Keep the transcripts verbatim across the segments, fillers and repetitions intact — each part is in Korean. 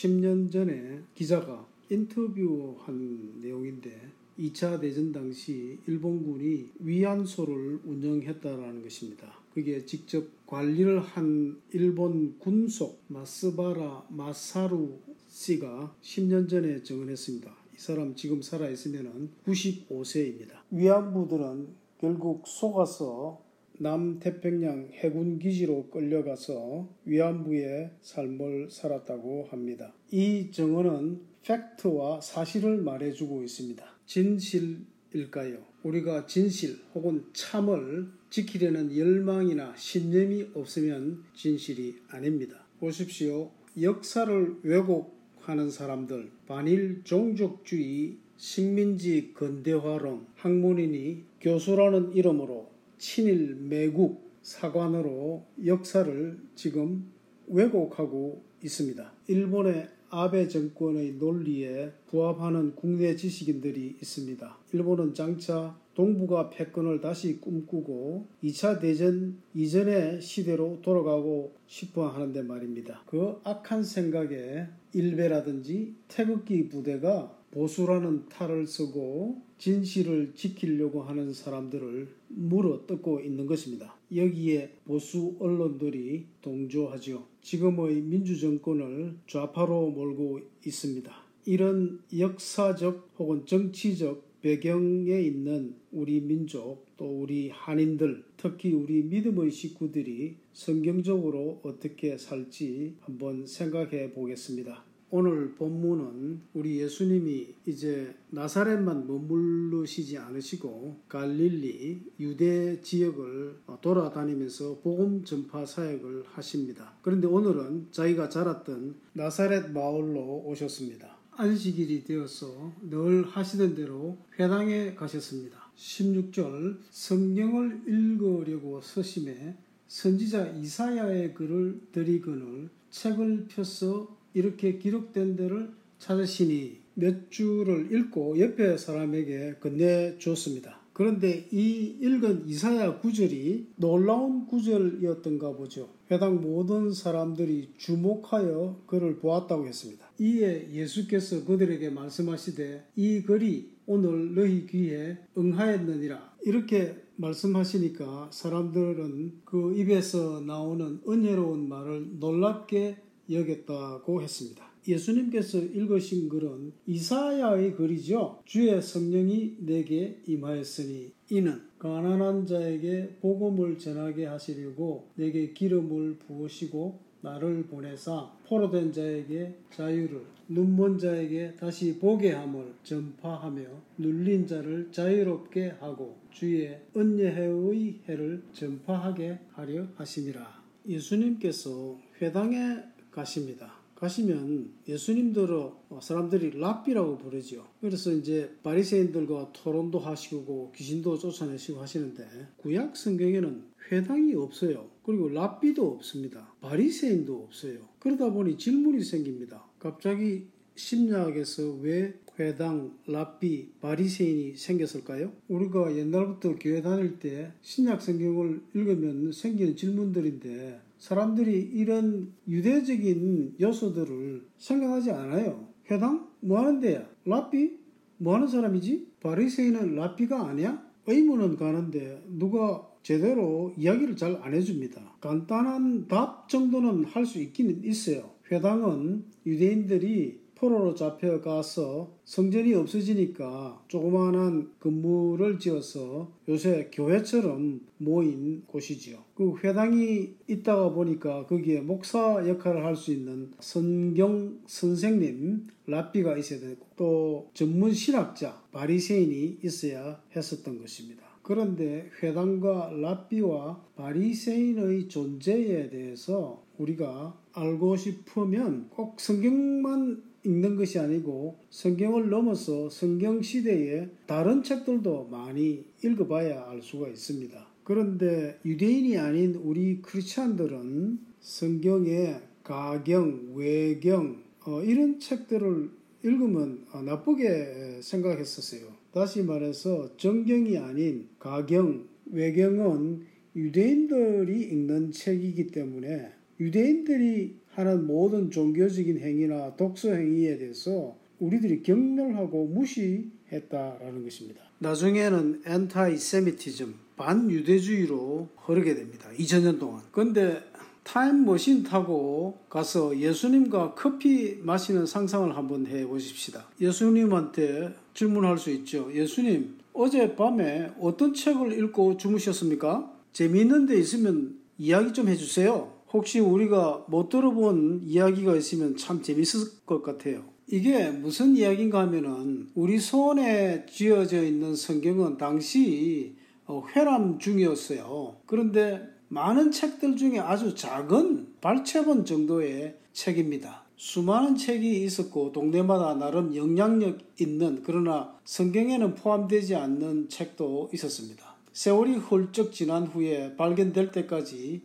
십 년 전에 기자가 인터뷰한 내용인데 이 차 대전 당시 일본군이 위안소를 운영했다라는 것입니다. 그게 직접 관리를 한 일본 군속 마스바라 마사루 씨가 십 년 전에 증언했습니다. 이 사람 지금 살아있으면 구십오 세입니다. 위안부들은 결국 속아서 남태평양 해군기지로 끌려가서 위안부의 삶을 살았다고 합니다. 이 증언은 팩트와 사실을 말해주고 있습니다. 진실일까요? 우리가 진실 혹은 참을 지키려는 열망이나 신념이 없으면 진실이 아닙니다. 보십시오. 역사를 왜곡하는 사람들, 반일 종족주의, 식민지 근대화론, 학문인이 교수라는 이름으로 친일 매국 사관으로 역사를 지금 왜곡하고 있습니다. 일본의 아베 정권의 논리에 부합하는 국내 지식인들이 있습니다. 일본은 장차 동북아 패권을 다시 꿈꾸고 이 차 대전 이전의 시대로 돌아가고 싶어 하는데 말입니다. 그 악한 생각에 일베라든지 태극기 부대가 보수라는 탈을 쓰고 진실을 지키려고 하는 사람들을 물어뜯고 있는 것입니다. 여기에 보수 언론들이 동조하죠. 지금의 민주정권을 좌파로 몰고 있습니다. 이런 역사적 혹은 정치적 배경에 있는 우리 민족 또 우리 한인들 특히 우리 믿음의 식구들이 성경적으로 어떻게 살지 한번 생각해 보겠습니다. 오늘 본문은 우리 예수님이 이제 나사렛만 머무르시지 않으시고 갈릴리, 유대 지역을 돌아다니면서 복음 전파 사역을 하십니다. 그런데 오늘은 자기가 자랐던 나사렛 마을로 오셨습니다. 안식일이 되어서 늘 하시던 대로 회당에 가셨습니다. 십육 절 성경을 읽으려고 서심해 선지자 이사야의 글을 들이거늘 책을 펴서 이렇게 기록된 데를 찾으시니 몇 줄을 읽고 옆에 사람에게 건네줬습니다. 그런데 이 읽은 이사야 구절이 놀라운 구절이었던가 보죠. 회당 모든 사람들이 주목하여 그를 보았다고 했습니다. 이에 예수께서 그들에게 말씀하시되 이 글이 오늘 너희 귀에 응하였느니라 이렇게 말씀하시니까 사람들은 그 입에서 나오는 은혜로운 말을 놀랍게 여겼다고 했습니다. 예수님께서 읽으신 글은 이사야의 글이죠. 주의 성령이 내게 임하였으니 이는 가난한 자에게 복음을 전하게 하시려고 내게 기름을 부으시고 나를 보내사 포로된 자에게 자유를 눈먼 자에게 다시 보게 함을 전파하며 눌린 자를 자유롭게 하고 주의 은혜의 해를 전파하게 하려 하심이라. 예수님께서 회당에 가십니다. 가시면 예수님들은 사람들이 랍비라고 부르죠. 그래서 이제 바리새인들과 토론도 하시고 귀신도 쫓아내시고 하시는데 구약 성경에는 회당이 없어요. 그리고 랍비도 없습니다. 바리새인도 없어요. 그러다 보니 질문이 생깁니다. 갑자기 신약에서 왜 회당, 랍비, 바리새인이 생겼을까요? 우리가 옛날부터 교회 다닐 때 신약 성경을 읽으면 생기는 질문들인데 사람들이 이런 유대적인 요소들을 생각하지 않아요. 회당? 뭐 하는 데야? 랍비? 뭐 하는 사람이지? 바리새인은 랍비가 아니야? 의문은 가는데 누가 제대로 이야기를 잘 안 해줍니다. 간단한 답 정도는 할 수 있기는 있어요. 회당은 유대인들이 포로로 잡혀가서 성전이 없어지니까 조그마한 건물을 지어서 요새 교회처럼 모인 곳이지요. 그 회당이 있다가 보니까 거기에 목사 역할을 할 수 있는 성경 선생님, 랍비가 있어야 되고 또 전문 신학자, 바리새인이 있어야 했었던 것입니다. 그런데 회당과 랍비와 바리새인의 존재에 대해서 우리가 알고 싶으면 꼭 성경만 읽는 것이 아니고 성경을 넘어서 성경 시대의 다른 책들도 많이 읽어봐야 알 수가 있습니다. 그런데 유대인이 아닌 우리 크리스찬들은 성경의 가경, 외경 어, 이런 책들을 읽으면 나쁘게 생각했었어요. 다시 말해서 정경이 아닌 가경, 외경은 유대인들이 읽는 책이기 때문에 유대인들이 하는 모든 종교적인 행위나 독서 행위에 대해서 우리들이 경멸하고 무시했다라는 것입니다. 나중에는 엔타이세미티즘, 반유대주의로 흐르게 됩니다. 이천 년 동안. 근데 타임머신 타고 가서 예수님과 커피 마시는 상상을 한번 해보십시다. 예수님한테 질문할 수 있죠. 예수님, 어젯밤에 어떤 책을 읽고 주무셨습니까? 재미있는 데 있으면 이야기 좀 해주세요. 혹시 우리가 못 들어본 이야기가 있으면 참 재밌을 것 같아요. 이게 무슨 이야기인가 하면은 우리 손에 쥐어져 있는 성경은 당시 회람 중이었어요. 그런데 많은 책들 중에 아주 작은 발췌본 정도의 책입니다. 수많은 책이 있었고 동네마다 나름 영향력 있는, 그러나 성경에는 포함되지 않는 책도 있었습니다. 세월이 훌쩍 지난 후에 발견될 때까지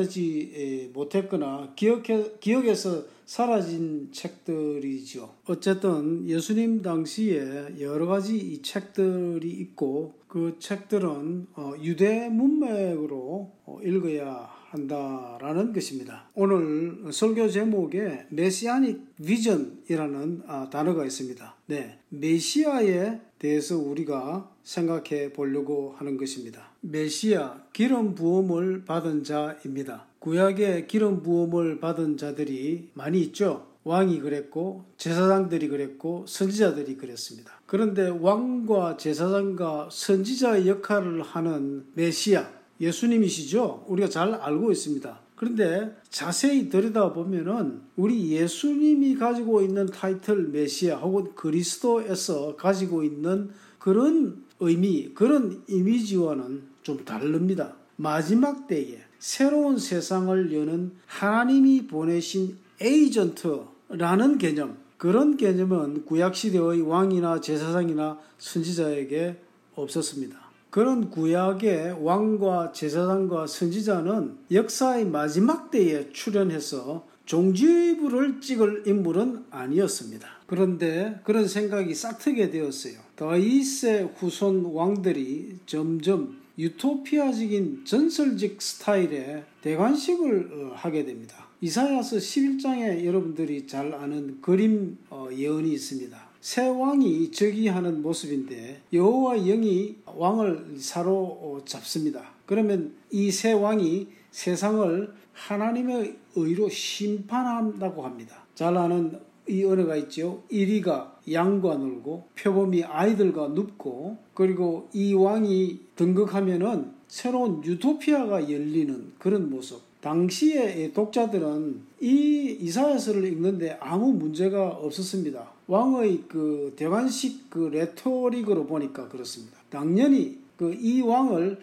뺏겨내지 못했거나 기억해, 기억에서 사라진 책들이죠. 어쨌든 예수님 당시에 여러 가지 이 책들이 있고 그 책들은 유대 문맥으로 읽어야 한다라는 것입니다. 오늘 설교 제목에 메시아닉 비전이라는 단어가 있습니다. 네, 메시아에 대해서 우리가 생각해 보려고 하는 것입니다. 메시아, 기름 부음을 받은 자입니다. 구약에 기름 부음을 받은 자들이 많이 있죠. 왕이 그랬고 제사장들이 그랬고 선지자들이 그랬습니다. 그런데 왕과 제사장과 선지자의 역할을 하는 메시아, 예수님이시죠. 우리가 잘 알고 있습니다. 그런데 자세히 들여다보면은 우리 예수님이 가지고 있는 타이틀 메시아 혹은 그리스도에서 가지고 있는 그런 의미, 그런 이미지와는 좀 다릅니다. 마지막 때에 새로운 세상을 여는 하나님이 보내신 에이전트라는 개념, 그런 개념은 구약시대의 왕이나 제사장이나 선지자에게 없었습니다. 그런 구약의 왕과 제사장과 선지자는 역사의 마지막 때에 출현해서 종지부를 찍을 인물은 아니었습니다. 그런데 그런 생각이 싹트게 되었어요. 다윗의 후손 왕들이 점점 유토피아적인 전설적 스타일의 대관식을 하게 됩니다. 이사야서 십일 장에 여러분들이 잘 아는 그림 예언이 있습니다. 새 왕이 즉위하는 모습인데 여호와 영이 왕을 사로잡습니다. 그러면 이 새 왕이 세상을 하나님의 의로 심판한다고 합니다. 잘 아는 이 언어가 있죠. 이리가 양과 놀고 표범이 아이들과 눕고, 그리고 이 왕이 등극하면은 새로운 유토피아가 열리는 그런 모습. 당시의 독자들은 이 이사야서를 읽는데 아무 문제가 없었습니다. 왕의 그 대관식 그 레토릭으로 보니까 그렇습니다. 당연히 그 이 왕을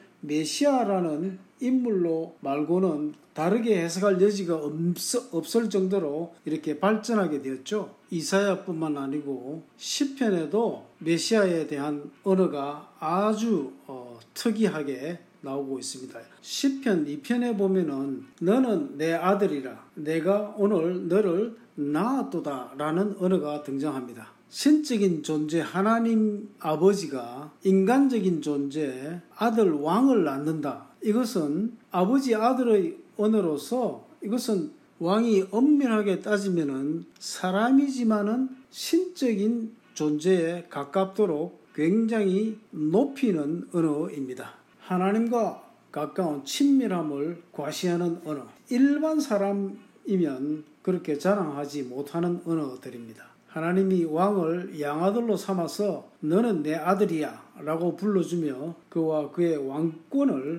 메시아라는 인물로 말고는 다르게 해석할 여지가 없, 없을 정도로 이렇게 발전하게 되었죠. 이사야뿐만 아니고 시편에도 메시아에 대한 언어가 아주 어, 특이하게 나오고 있습니다. 시편 이 편에 보면은 너는 내 아들이라 내가 오늘 너를 낳았도다 라는 언어가 등장합니다. 신적인 존재 하나님 아버지가 인간적인 존재 아들 왕을 낳는다. 이것은 아버지 아들의 언어로서 이것은 왕이 엄밀하게 따지면은 사람이지만은 신적인 존재에 가깝도록 굉장히 높이는 언어입니다. 하나님과 가까운 친밀함을 과시하는 언어. 일반 사람이면 그렇게 자랑하지 못하는 언어들입니다. 하나님이 왕을 양아들로 삼아서 너는 내 아들이야 라고 불러주며 그와 그의 왕권을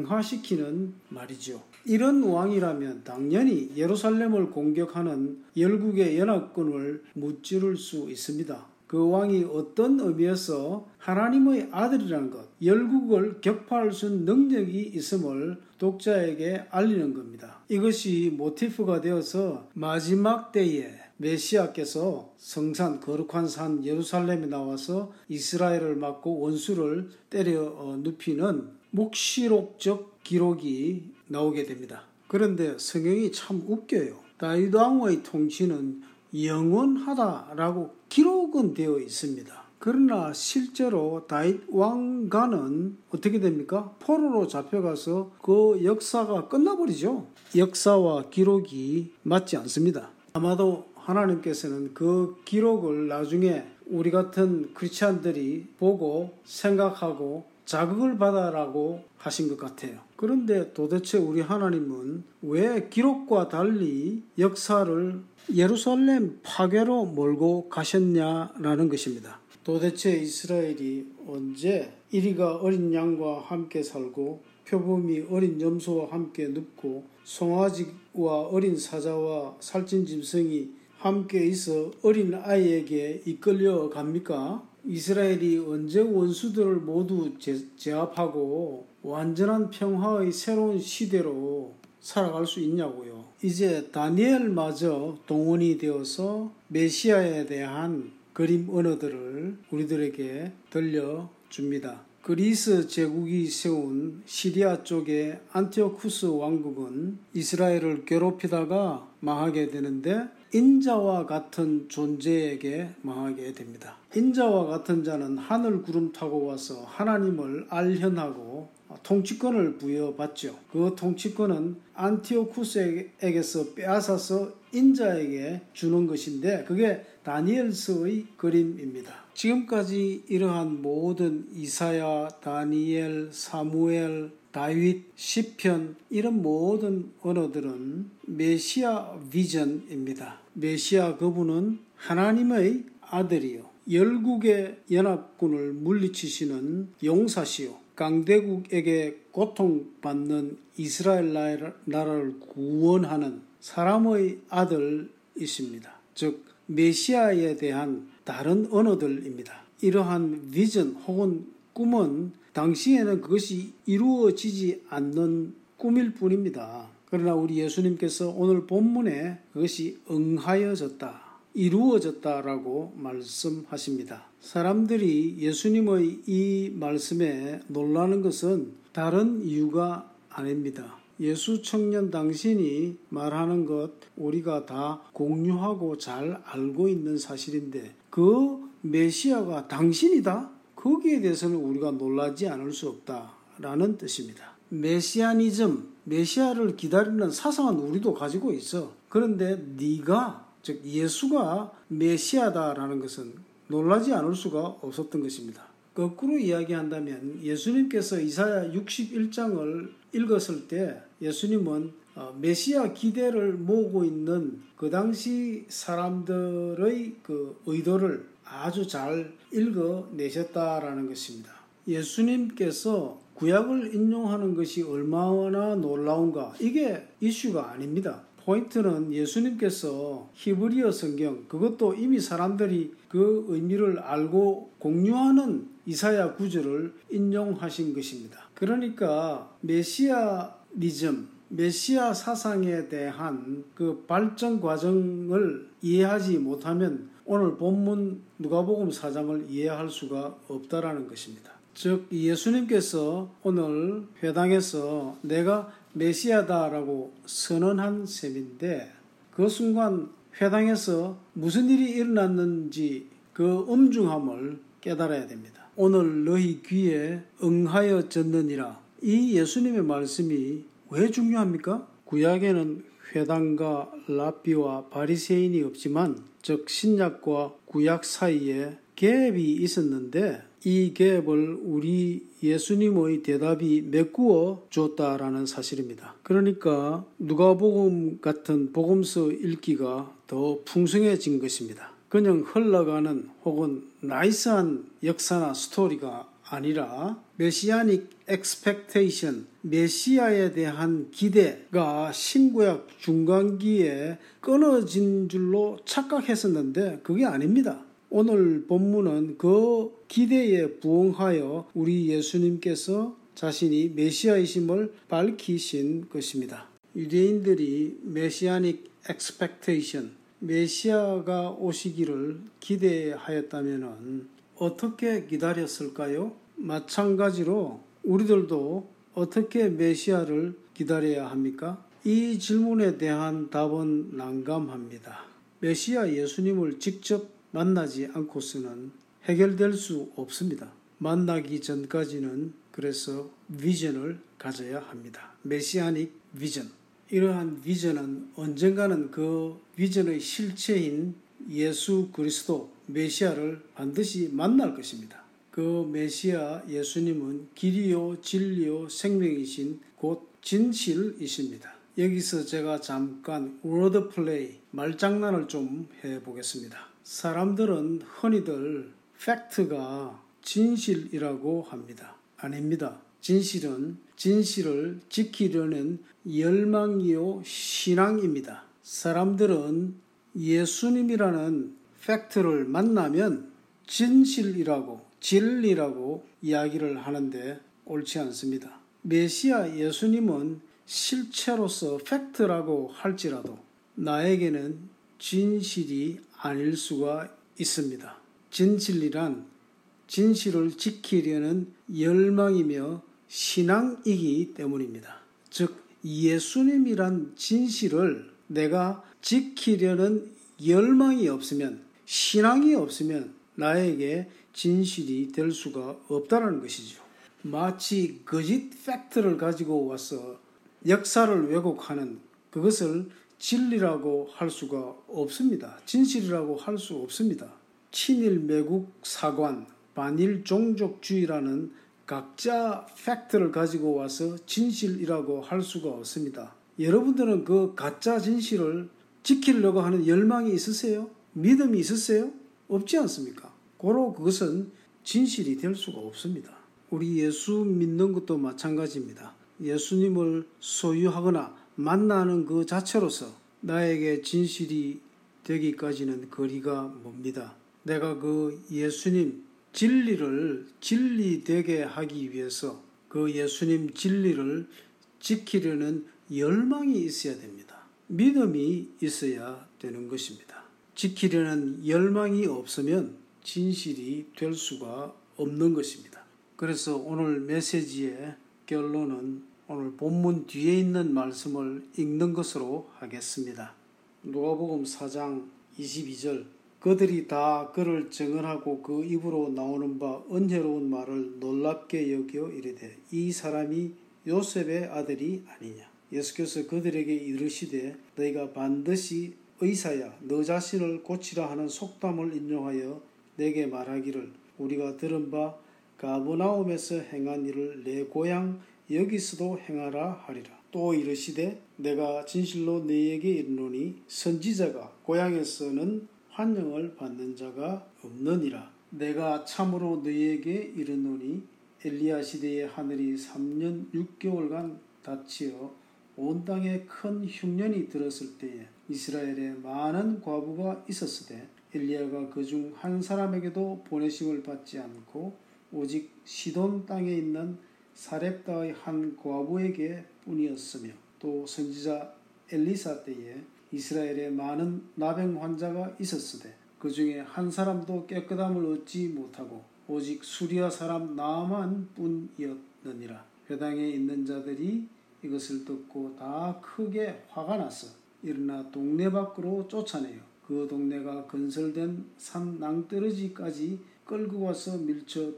강화시키는 말이죠. 이런 왕이라면 당연히 예루살렘을 공격하는 열국의 연합군을 무찌를 수 있습니다. 그 왕이 어떤 의미에서 하나님의 아들이라는 것, 열국을 격파할 수 있는 능력이 있음을 독자에게 알리는 겁니다. 이것이 모티프가 되어서 마지막 때에 메시아께서 성산 거룩한 산 예루살렘에 나와서 이스라엘을 막고 원수를 때려 눕히는 묵시록적 기록이 나오게 됩니다. 그런데 성경이 참 웃겨요. 다윗 왕의 통치는 영원하다라고 기록은 되어 있습니다. 그러나 실제로 다윗 왕가는 어떻게 됩니까? 포로로 잡혀가서 그 역사가 끝나버리죠. 역사와 기록이 맞지 않습니다. 아마도 하나님께서는 그 기록을 나중에 우리 같은 크리스찬들이 보고 생각하고 자극을 받아라고 하신 것 같아요. 그런데 도대체 우리 하나님은 왜 기록과 달리 역사를 예루살렘 파괴로 몰고 가셨냐라는 것입니다. 도대체 이스라엘이 언제 이리가 어린 양과 함께 살고 표범이 어린 염소와 함께 눕고 송아지와 어린 사자와 살찐 짐승이 함께 있어 어린 아이에게 이끌려 갑니까? 이스라엘이 언제 원수들을 모두 제, 제압하고 완전한 평화의 새로운 시대로 살아갈 수 있냐고요. 이제 다니엘마저 동원이 되어서 메시아에 대한 그림 언어들을 우리들에게 들려줍니다. 그리스 제국이 세운 시리아 쪽의 안티오쿠스 왕국은 이스라엘을 괴롭히다가 망하게 되는데 인자와 같은 존재에게 망하게 됩니다. 인자와 같은 자는 하늘 구름 타고 와서 하나님을 알현하고 통치권을 부여받죠. 그 통치권은 안티오쿠스에게서 빼앗아서 인자에게 주는 것인데 그게 다니엘서의 그림입니다. 지금까지 이러한 모든 이사야, 다니엘, 사무엘, 다윗, 시편 이런 모든 언어들은 메시아 비전입니다. 메시아 그분은 하나님의 아들이요 열국의 연합군을 물리치시는 용사시요 강대국에게 고통받는 이스라엘 나라를 구원하는 사람의 아들이십니다. 즉 메시아에 대한 다른 언어들입니다. 이러한 비전 혹은 꿈은 당시에는 그것이 이루어지지 않는 꿈일 뿐입니다. 그러나 우리 예수님께서 오늘 본문에 그것이 응하여졌다, 이루어졌다라고 말씀하십니다. 사람들이 예수님의 이 말씀에 놀라는 것은 다른 이유가 아닙니다. 예수 청년 당신이 말하는 것 우리가 다 공유하고 잘 알고 있는 사실인데 그 메시아가 당신이다? 거기에 대해서는 우리가 놀라지 않을 수 없다라는 뜻입니다. 메시아니즘, 메시아를 기다리는 사상은 우리도 가지고 있어. 그런데 네가, 즉 예수가 메시아다라는 것은 놀라지 않을 수가 없었던 것입니다. 거꾸로 이야기한다면 예수님께서 이사야 육십일 장을 읽었을 때 예수님은 메시아 기대를 모으고 있는 그 당시 사람들의 그 의도를 아주 잘 읽어내셨다라는 것입니다. 예수님께서 구약을 인용하는 것이 얼마나 놀라운가, 이게 이슈가 아닙니다. 포인트는 예수님께서 히브리어 성경, 그것도 이미 사람들이 그 의미를 알고 공유하는 이사야 구절을 인용하신 것입니다. 그러니까 메시아니즘, 메시아 사상에 대한 그 발전 과정을 이해하지 못하면 오늘 본문 누가복음 사 장을 이해할 수가 없다라는 것입니다. 즉 예수님께서 오늘 회당에서 내가 메시아다라고 선언한 셈인데 그 순간 회당에서 무슨 일이 일어났는지 그 엄중함을 깨달아야 됩니다. 오늘 너희 귀에 응하여졌느니라. 이 예수님의 말씀이 왜 중요합니까? 구약에는 회당과 랍비와 바리새인이 없지만 즉 신약과 구약 사이에 갭이 있었는데 이 갭을 우리 예수님의 대답이 메꾸어 줬다라는 사실입니다. 그러니까 누가복음 같은 복음서 읽기가 더 풍성해진 것입니다. 그냥 흘러가는 혹은 나이스한 역사나 스토리가 아니라 메시아닉 expectation, 메시아에 대한 기대가 신구약 중간기에 끊어진 줄로 착각했었는데 그게 아닙니다. 오늘 본문은 그 기대에 부응하여 우리 예수님께서 자신이 메시아이심을 밝히신 것입니다. 유대인들이 메시아닉 expectation, 메시아가 오시기를 기대하였다면 어떻게 기다렸을까요? 마찬가지로 우리들도 어떻게 메시아를 기다려야 합니까? 이 질문에 대한 답은 난감합니다. 메시아 예수님을 직접 만나지 않고서는 해결될 수 없습니다. 만나기 전까지는 그래서 비전을 가져야 합니다. 메시아닉 비전. 이러한 비전은 언젠가는 그 비전의 실체인 예수 그리스도 메시아를 반드시 만날 것입니다. 그 메시아 예수님은 길이요 진리요 생명이신 곧 진실이십니다. 여기서 제가 잠깐 워드 플레이, 말장난을 좀 해보겠습니다. 사람들은 흔히들 팩트가 진실이라고 합니다. 아닙니다. 진실은 진실을 지키려는 열망이요 신앙입니다. 사람들은 예수님이라는 팩트를 만나면 진실이라고 진리라고 이야기를 하는데 옳지 않습니다. 메시아 예수님은 실체로서 팩트라고 할지라도 나에게는 진실이 아닐 수가 있습니다. 진실이란 진실을 지키려는 열망이며 신앙이기 때문입니다. 즉 예수님이란 진실을 내가 지키려는 열망이 없으면, 신앙이 없으면 나에게 진실이 될 수가 없다는 것이죠. 마치 거짓 팩트를 가지고 와서 역사를 왜곡하는 그것을 진리라고 할 수가 없습니다. 진실이라고 할 수 없습니다. 친일 매국 사관, 반일 종족주의라는 각자 팩트를 가지고 와서 진실이라고 할 수가 없습니다. 여러분들은 그 가짜 진실을 지키려고 하는 열망이 있으세요? 믿음이 있으세요? 없지 않습니까? 고로 그것은 진실이 될 수가 없습니다. 우리 예수 믿는 것도 마찬가지입니다. 예수님을 소유하거나 만나는 그 자체로서 나에게 진실이 되기까지는 거리가 멉니다. 내가 그 예수님 진리를 진리되게 하기 위해서 그 예수님 진리를 지키려는 열망이 있어야 됩니다. 믿음이 있어야 되는 것입니다. 지키려는 열망이 없으면 진실이 될 수가 없는 것입니다. 그래서 오늘 메시지의 결론은 오늘 본문 뒤에 있는 말씀을 읽는 것으로 하겠습니다. 누가복음 사 장 이십이 절 그들이 다 그를 증언하고 그 입으로 나오는 바 은혜로운 말을 놀랍게 여겨 이르되 이 사람이 요셉의 아들이 아니냐. 예수께서 그들에게 이르시되 너희가 반드시 의사야 너 자신을 고치라 하는 속담을 인용하여 내게 말하기를 우리가 들은 바 가버나움에서 행한 일을 내 고향 여기서도 행하라 하리라. 또 이르시되 내가 진실로 너희에게 이르노니 선지자가 고향에서는 환영을 받는 자가 없느니라. 내가 참으로 너희에게 이르노니 엘리야 시대에 하늘이 삼 년 육 개월간 닫히어 온 땅에 큰 흉년이 들었을 때에 이스라엘에 많은 과부가 있었으되 엘리야가 그중 한 사람에게도 보내심을 받지 않고 오직 시돈 땅에 있는 사렙다의 한 과부에게 뿐이었으며 또 선지자 엘리사 때에 이스라엘에 많은 나병 환자가 있었으되 그 중에 한 사람도 깨끗함을 얻지 못하고 오직 수리아 사람 나아만 뿐이었느니라. 회당에 있는 자들이 이것을 듣고 다 크게 화가 나서 일어나 동네 밖으로 쫓아내요. 그 동네가 건설된 산 낭떠러지까지 끌고 와서 밀쳐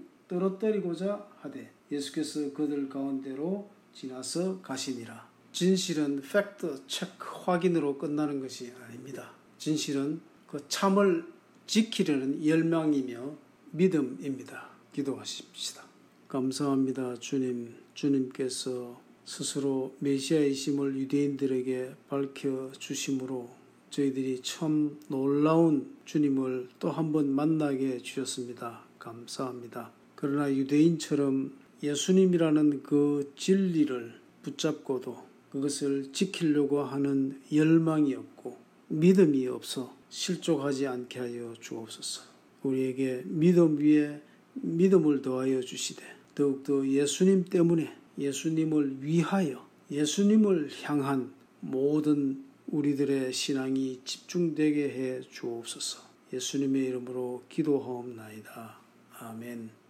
떨어뜨리고자 하되 예수께서 그들 가운데로 지나서 가시니라. 진실은 팩트 체크 확인으로 끝나는 것이 아닙니다. 진실은 그 참을 지키려는 열망이며 믿음입니다. 기도하십시다. 감사합니다. 주님, 주님께서 스스로 메시아이심을 유대인들에게 밝혀주심으로 저희들이 참 놀라운 주님을 또 한 번 만나게 해주셨습니다. 감사합니다. 그러나 유대인처럼 예수님이라는 그 진리를 붙잡고도 그것을 지키려고 하는 열망이 없고 믿음이 없어 실족하지 않게 하여 주옵소서. 우리에게 믿음 위에 믿음을 더하여 주시되 더욱더 예수님 때문에 예수님을 위하여 예수님을 향한 모든 우리들의 신앙이 집중되게 해 주옵소서. 예수님의 이름으로 기도하옵나이다. 아멘.